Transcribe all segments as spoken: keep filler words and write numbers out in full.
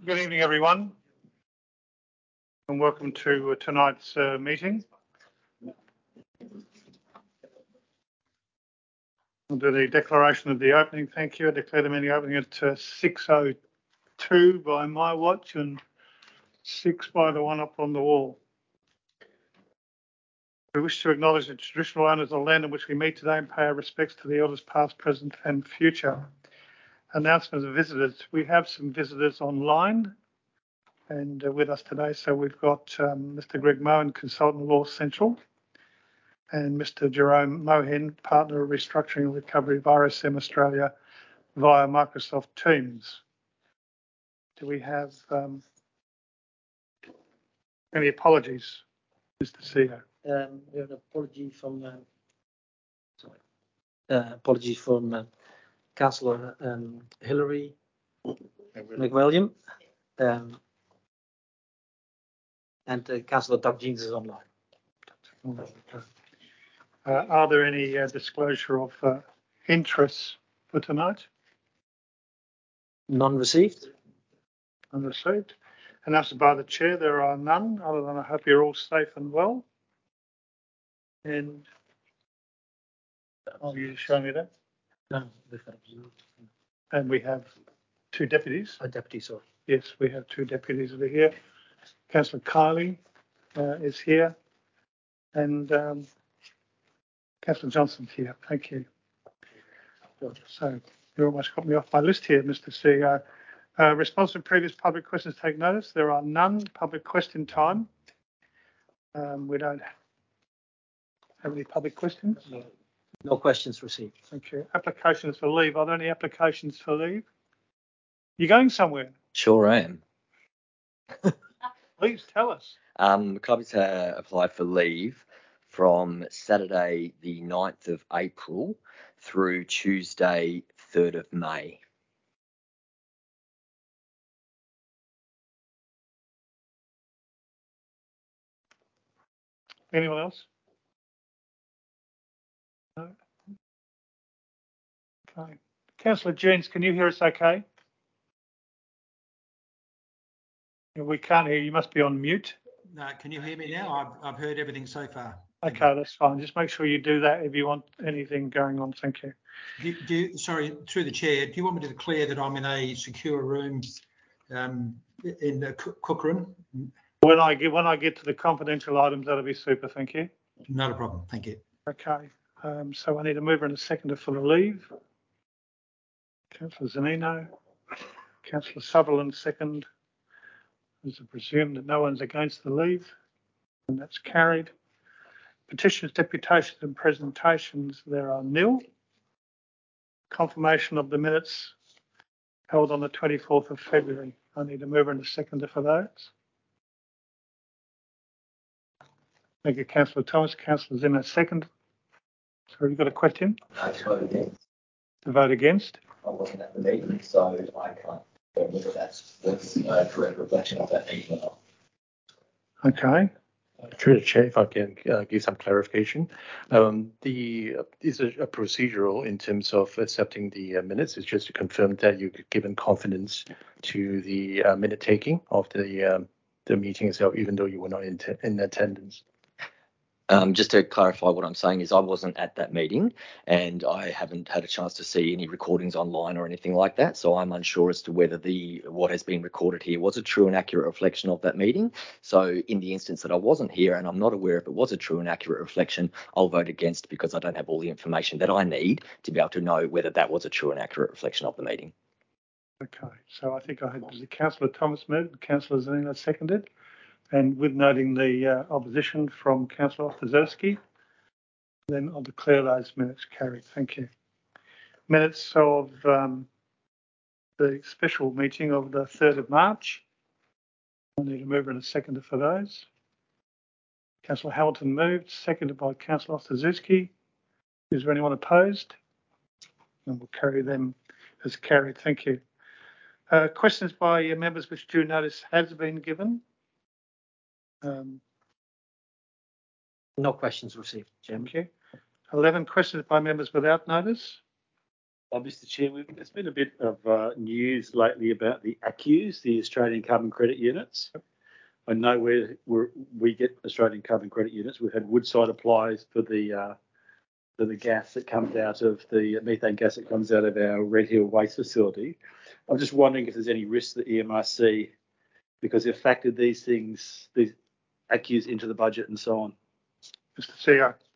Good evening, everyone, and welcome to uh, tonight's uh, meeting. I'll do the declaration of the opening. Thank you. I declare the meeting opening at uh, six oh two by my watch and six by the one up on the wall. We wish to acknowledge the traditional owners of the land in which we meet today and pay our respects to the elders past, present and future. Announcements of visitors. We have some visitors online and uh, with us today. So we've got um, Mister Greg Mohan, Consultant Law Central, and Mister Jerome Mohin, Partner of Restructuring and Recovery of R S M Australia via Microsoft Teams. Do we have um, any apologies, Mister C E O? Um, we have an apology from, uh, sorry, uh, apology from uh, Councillor um, Hilary McWilliam, um, and uh, Councillor Doug Jeans is online. Uh, are there any uh, disclosure of uh, interests for tonight? None received. None received. Announced by the chair, there are none, other than I hope you're all safe and well. And oh, you show me that? No, and we have two deputies. A deputy, sorry. Yes, we have two deputies over here. Councillor Kylie uh, is here, and um, Councillor Johnson's here. Thank you. So you almost got me off my list here, Mister C E O. Uh, response to previous public questions, take notice. There are none. Public question time. Um, we don't have any public questions. No, no questions received. Thank you. Applications for leave. Are there any applications for leave? You going somewhere? Sure am. Please tell us. Um, clubs uh, applied for leave from Saturday the ninth of April through Tuesday third of May. Anyone else? No. Okay. Councillor Jeans, can you hear us okay? We can't hear you. You must be on mute. No, can you hear me now? I've, I've heard everything so far. Thank Okay, you. that's fine. Just make sure you do that if you want anything going on. Thank you. Do, do, sorry, through the chair, do you want me to declare that I'm in a secure room um, in the cook room? When I get when I get to the confidential items, that'll be super. Thank you. Not a problem. Thank you. Okay. Um, so I need a mover and a seconder for the leave. Councillor Zanino. Councillor Sutherland, second. As I presume that no one's against the leave, and that's carried. Petitions, deputations and presentations, there are nil. Confirmation of the minutes held on the twenty-fourth of February. I need a mover and a seconder for those. Thank you, Councillor Thomas. Councillor Zimmer, second. So you've got a question? No, to vote against. To vote against? I wasn't at the meeting, so I can't go whether that's the uh, correct reflection of that meeting or not. Okay. Through the chair, if I can uh, give some clarification, um, the uh, is a, a procedural in terms of accepting the uh, minutes. It's just to confirm that you've given confidence to the uh, minute taking of the um, the meeting itself, even though you were not in, in attendance. Um, just to clarify, what I'm saying is I wasn't at that meeting and I haven't had a chance to see any recordings online or anything like that. So I'm unsure as to whether the what has been recorded here was a true and accurate reflection of that meeting. So in the instance that I wasn't here and I'm not aware if it was a true and accurate reflection, I'll vote against because I don't have all the information that I need to be able to know whether that was a true and accurate reflection of the meeting. Okay. So I think I had was it Councillor Thomas moved, Councillor Zanino seconded. And with noting the uh, opposition from Councillor Ostarzewski, then I'll declare those minutes carried. Thank you. Minutes of um, the special meeting of the third of March. I need a mover and a seconder for those. Councillor Hamilton moved, seconded by Councillor Ostarzewski. Is there anyone opposed? And we'll carry them as carried. Thank you. Uh, questions by members which due notice has been given. Um, No questions received, Chairman. Thank you. eleven questions by members without notice. Uh, Mister Chair, we've, there's been a bit of uh, news lately about the A C Us, the Australian Carbon Credit Units. I know where we're, we get Australian Carbon Credit Units. We've had Woodside applies for the uh, for the gas that comes out of the methane gas that comes out of our Red Hill waste facility. I'm just wondering if there's any risk to the E M R C because they've factored these things, these A C Us into the budget and so on. Mister C E O.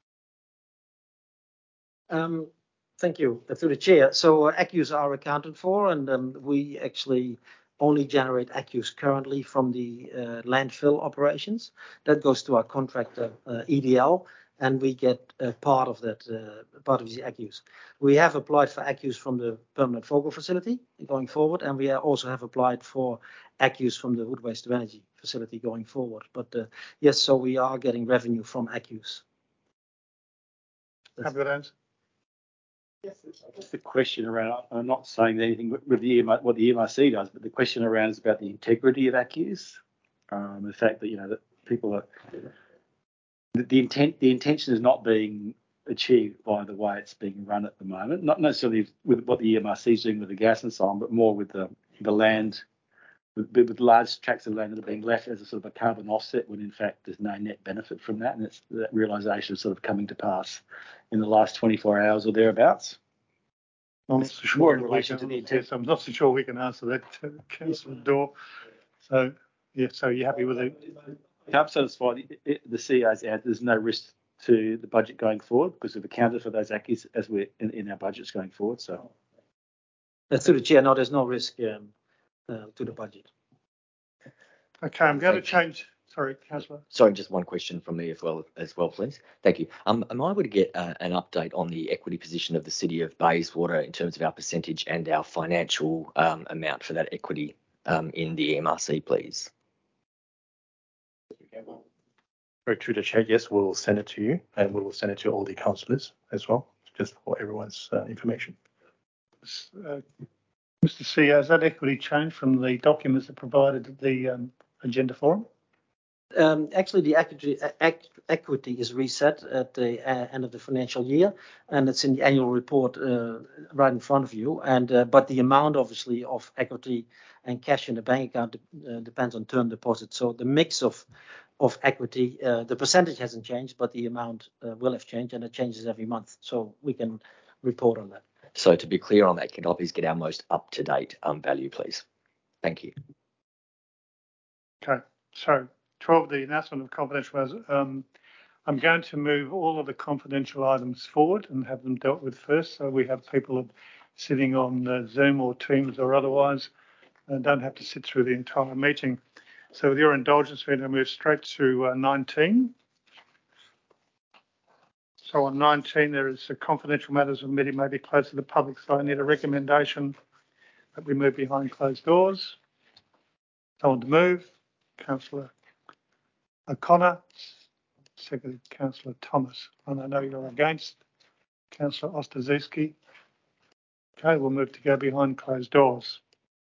Um, thank you. Uh, Through the chair. So uh, A C Us are accounted for, and um, we actually only generate A C Us currently from the uh, landfill operations. That goes to our contractor uh, E D L, and we get uh, part of that, uh, part of the A C Us. We have applied for A C Us from the permanent FOGO facility going forward, and we also have applied for A C Us from the wood waste to energy facility going forward. But uh, yes, so we are getting revenue from A C Us. Have a good answer. Yes, just the question around, I'm not saying anything with the E M R, what the E M R C does, but the question around is about the integrity of A C Us. Um, the fact that, you know, that people are, the, the intent, the intention is not being achieved by the way it's being run at the moment, not necessarily with what the E M R C is doing with the gas and so on, but more with the, the land, with, with large tracts of land that are being left as a sort of a carbon offset when in fact there's no net benefit from that. And it's that realisation is sort of coming to pass in the last twenty-four hours or thereabouts. I'm not so More sure. in we relation can- to the intent. yes, I'm not so sure we can answer that, uh, Councillor Dorr. So, yeah, so you're happy with it? I'm satisfied the, the C E O's out. There's no risk to the budget going forward because we've accounted for those A C Us as we're in, in our budgets going forward. So, Uh, through the chair, no, there's no risk um, uh, to the budget. Okay, I'm going to Thank you. change. Sorry, Councillor. Sorry, just one question from me as well, as well, please. Thank you. Um, am I able to get uh, an update on the equity position of the City of Bayswater in terms of our percentage and our financial um, amount for that equity um, in the E M R C, please? Right, through the chair, yes, we'll send it to you, and we will send it to all the councillors as well, just for everyone's uh, information. Uh, Mister C E O, has that equity changed from the documents that provided at the um, agenda forum? Um, actually, the equity, equ- equity is reset at the uh, end of the financial year, and it's in the annual report uh, right in front of you. And uh, but the amount, obviously, of equity and cash in the bank account uh, depends on term deposits. So the mix of of equity, uh, the percentage hasn't changed, but the amount uh, will have changed, and it changes every month. So we can report on that. So to be clear on that, can I please get our most up-to-date um, value, please? Thank you. Okay, so twelve, the announcement of confidential matters. Um, I'm going to move all of the confidential items forward and have them dealt with first. So we have people sitting on uh, Zoom or Teams or otherwise and don't have to sit through the entire meeting. So with your indulgence, we're going to move straight to uh, nineteen. So on nineteen, there is a confidential matters of the meeting may be closed to the public. So I need a recommendation that we move behind closed doors. Someone to move. Councillor O'Connor, seconded Councillor Thomas. And I know you're against. Councillor Ostaziewski. Okay, we'll move to go behind closed doors.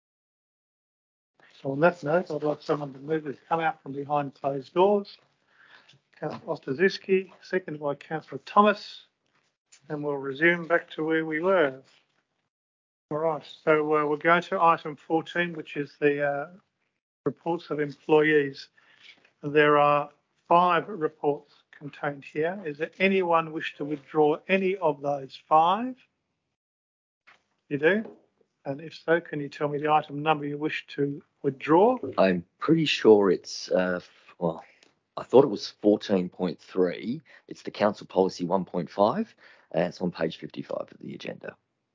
So on that note, I'd like someone to move to come out from behind closed doors. Councillor Ostaziewski, seconded by Councillor Thomas. And we'll resume back to where we were. All right, so uh, we'll go to item fourteen, which is the uh, reports of employees. There are five reports contained here. Is there anyone wish to withdraw any of those five? You do? And if so, can you tell me the item number you wish to withdraw? I'm pretty sure it's, uh, well, I thought it was fourteen point three. It's the Council Policy one point five. And it's on page fifty-five of the agenda.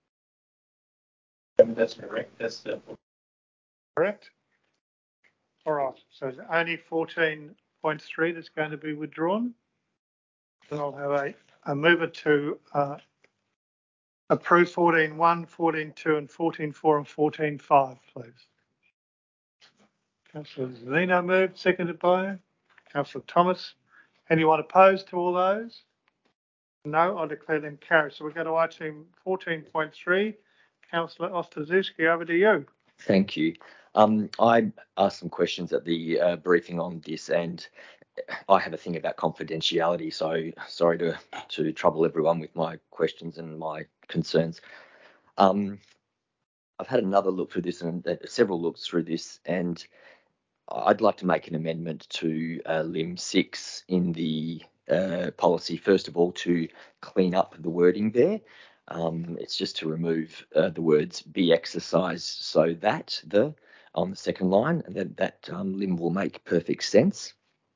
That's correct. That's the Correct? All right, so it's only fourteen point three that's going to be withdrawn. Then I'll have a, a mover to uh, approve fourteen point one, fourteen point two and fourteen point four and fourteen point five, please. Councillor Zeno moved, seconded by Councillor Thomas. Anyone opposed to all those? No, I declare them carried. So we go to item fourteen point three. Councillor Ostaziewski, over to you. Thank you. Um, I asked some questions at the uh, briefing on this, and I have a thing about confidentiality, so sorry to, to trouble everyone with my questions and my concerns. Um, I've had another look through this and uh, several looks through this, and I'd like to make an amendment to uh, limb six in the uh, policy, first of all, to clean up the wording there. Um, it's just to remove uh, the words be exercised so that the on the second line, and that, that um, limb will make perfect sense.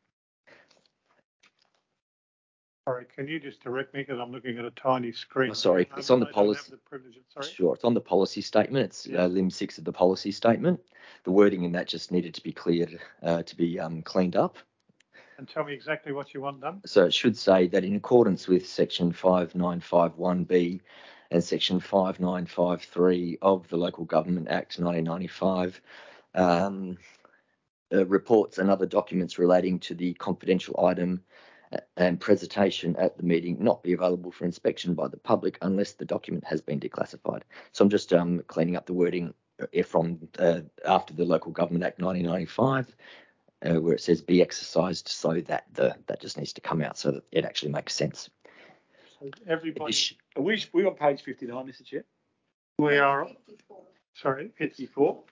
Sorry, can you just direct me, because I'm looking at a tiny screen. Oh, sorry, it's on the I don't policy. have the privilege of- sorry. Sure, it's on the policy statement. It's Yeah. uh, limb six of the policy statement. The wording in that just needed to be cleared, uh, to be um, cleaned up. And tell me exactly what you want done. So it should say that in accordance with section five nine five one B and section five nine five three of the Local Government Act nineteen ninety-five, um, uh, reports and other documents relating to the confidential item and presentation at the meeting not be available for inspection by the public unless the document has been declassified. So I'm just um, cleaning up the wording from uh, after the Local Government Act nineteen ninety-five, uh, where it says be exercised, so that the that just needs to come out so that it actually makes sense. So everybody, Are we, we on page fifty-nine, Mister Chair? we are, sorry, it's fifty-four.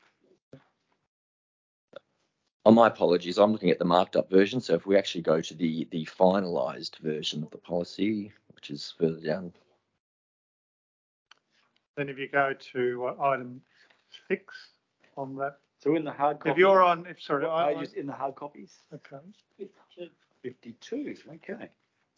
Oh, my apologies. I'm looking at the marked up version. So if we actually go to the the finalised version of the policy, which is further down. then if you go to uh, item six on that. So in the hard copy. If you're on, if sorry, what I, pages in the hard copies? okay. fifty-two, okay.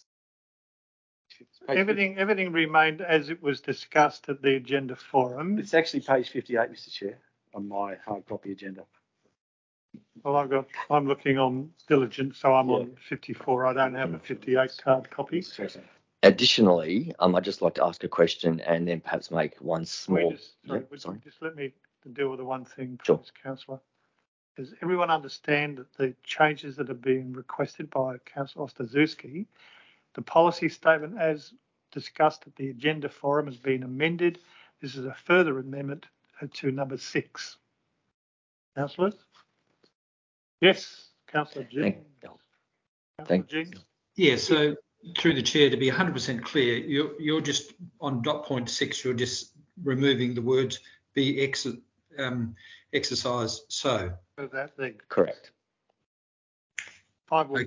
Everything, everything remained as it was discussed at the agenda forum. It's actually page fifty-eight, Mister Chair, on my hard copy agenda. Well, I've got, I'm looking on diligent, so I'm Yeah. on fifty-four. I don't have a fifty-eight card copy. Additionally, um, I'd just like to ask a question and then perhaps make one small. We just, sorry, Yep, would sorry. you just let me deal with the one thing, please, Sure. Councillor. Does everyone understand that the changes that are being requested by Councillor Ostarzewski, the policy statement as discussed at the agenda forum has been amended. This is a further amendment to number six. Councillors? Yes, Councillor G. Thank, Councillor thank- G. Yeah, so through the chair, to be one hundred percent clear, you're, you're just on dot point six, you're just removing the words be ex, um, exercised so. So that thing. correct. Five words.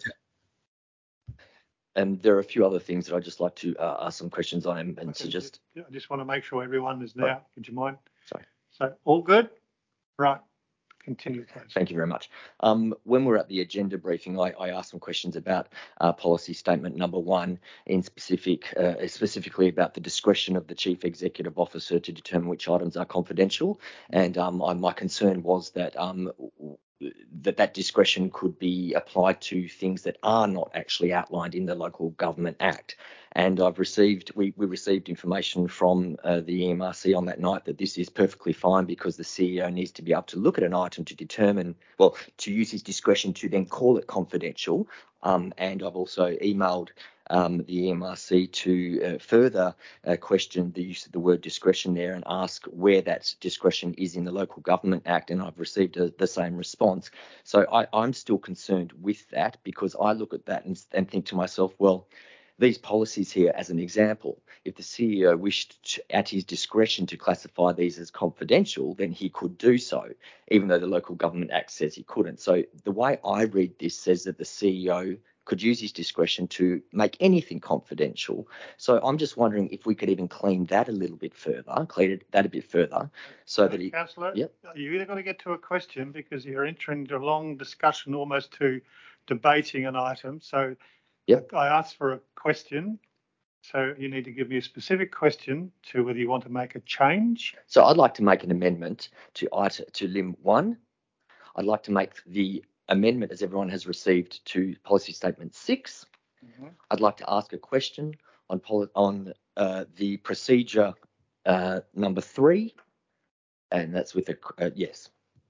Okay. And there are a few other things that I'd just like to uh, ask some questions on and, and Okay, suggest. just- I just want to make sure everyone is now. Would you mind? Sorry. So all good? Right. Continue, please. Thank you very much. Um, when we're at the agenda briefing, I, I asked some questions about uh, policy statement number one, in specific, uh, specifically about the discretion of the chief executive officer to determine which items are confidential. And um, I, my concern was that um, that that discretion could be applied to things that are not actually outlined in the Local Government Act. And I've received, we, we received information from uh, the E M R C on that night that this is perfectly fine because the C E O needs to be able to look at an item to determine, well, to use his discretion to then call it confidential. Um, and I've also emailed um, the E M R C to uh, further uh, question the use of the word discretion there and ask where that discretion is in the Local Government Act, and I've received a, the same response. So I, I'm still concerned with that because I look at that and, and think to myself, well, these policies here as an example, if the C E O wished to, at his discretion to classify these as confidential, then he could do so, even though the Local Government Act says he couldn't. So the way I read this says that the C E O could use his discretion to make anything confidential. So I'm just wondering if we could even clean that a little bit further, clean it, that a bit further, so that he... Councillor, Yep. you're either going to get to a question because you're entering into a long discussion almost to debating an item. So Yep. I asked for a question. So you need to give me a specific question to whether you want to make a change. So I'd like to make an amendment to item, to limb one. I'd like to make the amendment, as everyone has received, to policy statement six. Mm-hmm. I'd like to ask a question on poli- on uh, the procedure uh, number three, and that's with a uh, yes.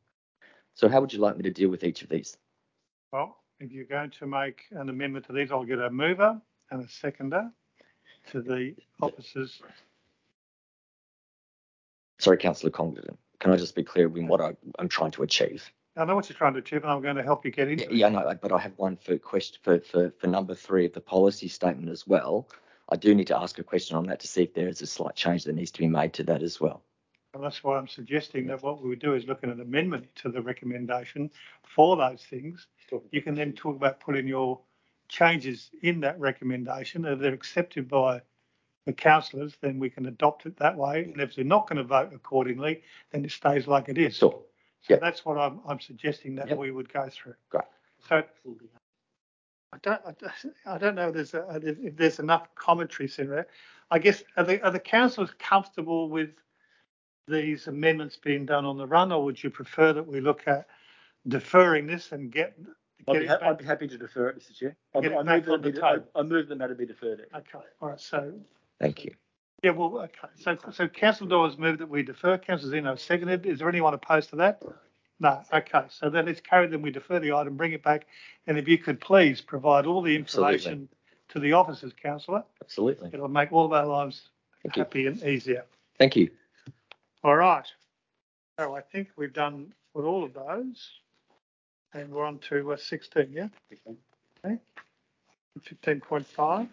So how would you like me to deal with each of these? Well, if you're going to make an amendment to these, I'll get a mover and a seconder to the officers. Sorry, Councillor Congdon, can I just be clear in what I, I'm trying to achieve? I know what you're trying to achieve, and I'm going to help you get into Yeah, it. yeah, no, but I have one for question for, for for number three of the policy statement as well. I do need to ask a question on that to see if there is a slight change that needs to be made to that as well. And that's why I'm suggesting that what we would do is look at an amendment to the recommendation for those things. You can then talk about putting your changes in that recommendation. If they're accepted by the councillors, then we can adopt it that way. And if they're not going to vote accordingly, then it stays like it is. Sure. So Yep. that's what I'm, I'm suggesting that Yep. we would go through. Great. So I don't, I don't, I don't know if there's, a, if there's enough commentaries in there. I guess, are the, are the councillors comfortable with these amendments being done on the run, or would you prefer that we look at deferring this and get, I'd get be, it ha- back? I'd be happy to defer it, Mister Chair. I, Get it I, back move on that the it be- I, table. I move the matter be deferred. Okay, all right, so, Thank you. yeah, well, okay. So, so Councillor Dawes moved that we defer. Councillor Zeno seconded. Is there anyone opposed to that? No, okay. So then let's carry them. We defer the item, bring it back. And if you could please provide all the information Absolutely. to the officers, Councillor, Absolutely. it'll make all of our lives Thank you. happy and easier. Thank you. All right. So I think we've done with all of those. And we're on to uh, sixteen, yeah? Okay. fifteen point five.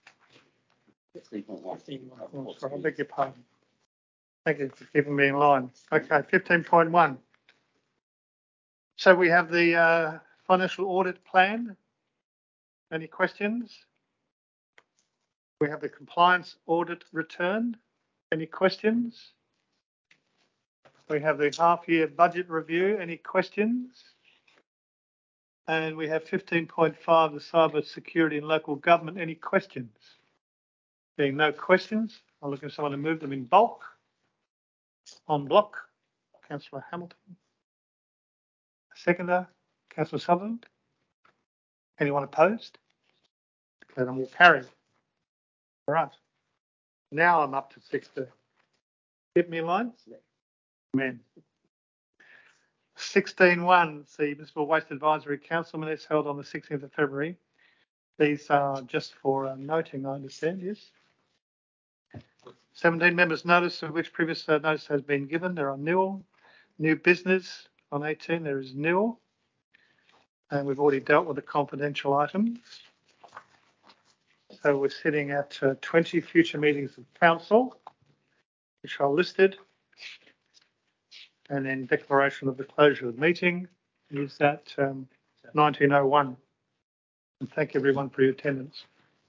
Oh, sorry, I beg your pardon. Thank you for keeping me in line. Okay, fifteen point one. So we have the uh, financial audit plan. Any questions? We have the compliance audit return. Any questions? We have the half-year budget review. Any questions? And we have fifteen point five, the cyber security and local government. Any questions? Being no questions, I'll look at someone to move them in bulk, on block. Councillor Hamilton. Seconder, Councillor Sutherland. Anyone opposed? Declare them all carried. All right. Now I'm up to sixteen. Get me in line? Man. sixteen one, the Municipal Waste Advisory Council minutes held on the sixteenth of February. These are just for uh, noting, I understand, yes. seventeen members notice, of which previous uh, notice has been given. There are nil. New business on eighteen, there is nil. And we've already dealt with the confidential items. So we're sitting at uh, twenty future meetings of council, which are listed. And then declaration of the closure of the meeting is at um, nineteen oh one. And thank everyone for your attendance.